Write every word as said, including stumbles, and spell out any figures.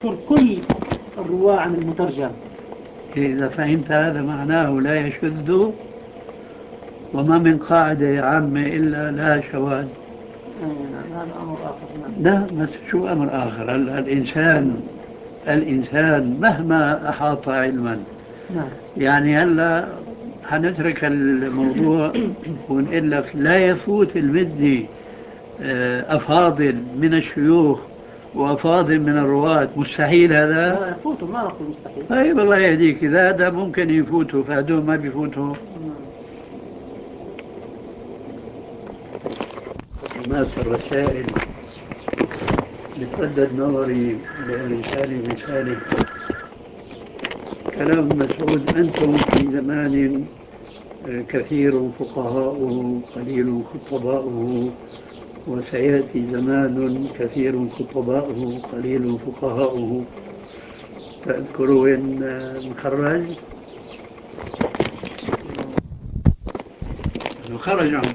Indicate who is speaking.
Speaker 1: كل الرواة عن المترجم.
Speaker 2: إذا فهمت هذا معناه لا يشذ، وما من قاعدة عامة إلا لا شواذ.
Speaker 1: هذا أمر آخر.
Speaker 2: لا، بس شو أمر آخر؟ هلا الإنسان الإنسان مهما أحاط علما،
Speaker 1: نعم.
Speaker 2: يعني هلا حنترك الموضوع ونقول لك لا يفوت المدي آه، أفاضل من الشيوخ وأفاضل من الرواة، مستحيل هذا.
Speaker 1: لا يفوت، ما نقول مستحيل.
Speaker 2: طيب الله يهديك، إذا هذا ممكن يفوتوا فهدول ما بيفوتوا. مات الرسائل بتردد نظري لرسالة رسالة كلام مسعود: أنتم في زمان كثير فقهاؤه قليل خطباؤه، وسيأتي زمان كثير خطباؤه قليل فقهاؤه. تذكر وين مخرج؟ خرج عن